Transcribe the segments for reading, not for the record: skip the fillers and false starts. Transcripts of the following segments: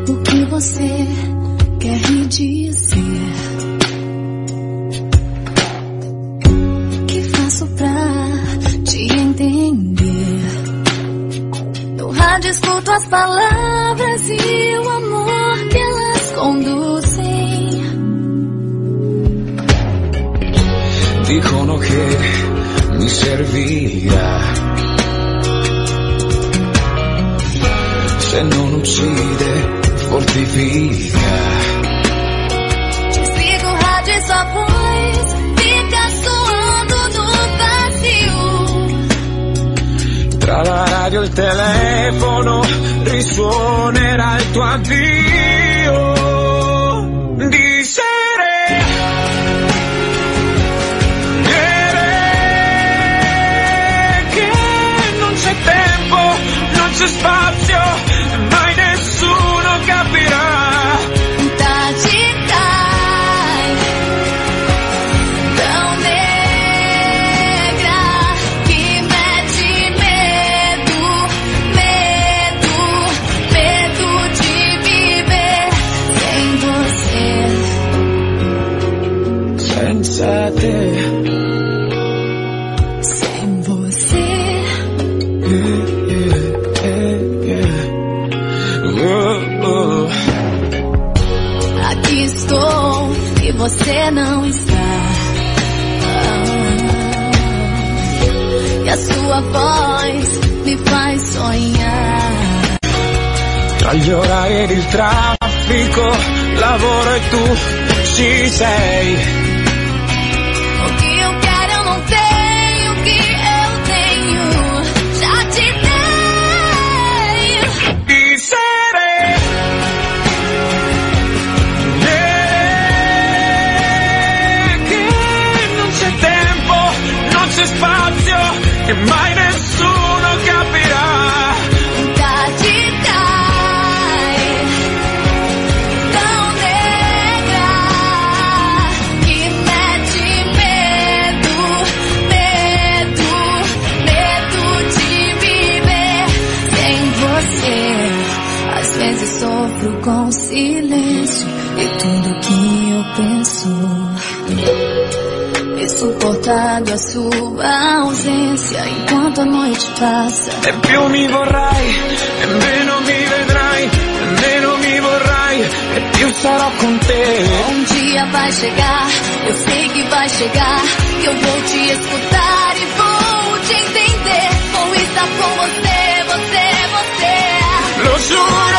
O que você quer me dizer? O que faço pra te entender? No rádio escuto as palavras e o amor que elas conduzem. Dicono che mi servirà, se non uccide fortifica. Desliga o rádio e sua voz fica soando no vazio. Tra la radio e il telefono risuonerà il tuo addio. Di sere che non c'è tempo, non c'è spazio, mai nessuno capirà. Senza te, sem você, Aqui estou e você não está. E a sua voz me faz sonhar. tra gli orari ed il traffico, lavoro e tu ci sei. O que eu quero eu não tenho, o que eu tenho já te dei. Di sere che non c'è tempo, non c'è spazio e mai nessuno capirà. Sofro com silêncio e tudo que eu penso. E suportado a sua ausência enquanto a noite passa. E più mi vorrai, e meno mi vedrai, e meno mi vorrai, e più sarò con te. Um dia vai chegar, eu sei que vai chegar, que eu vou te escutar e vou te entender. Vou estar com você, você, você. Lo giuro.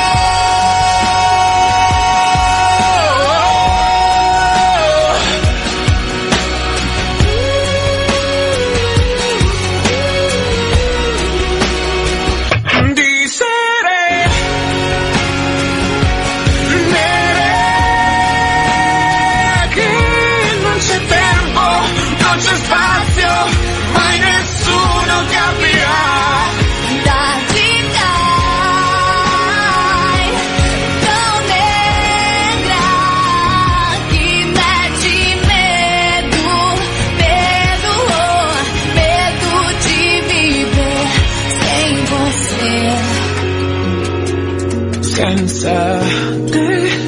Senza te,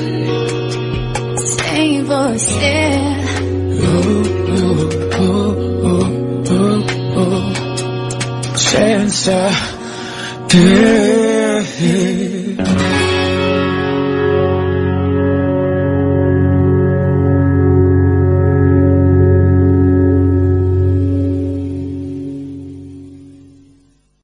sem você, senza te.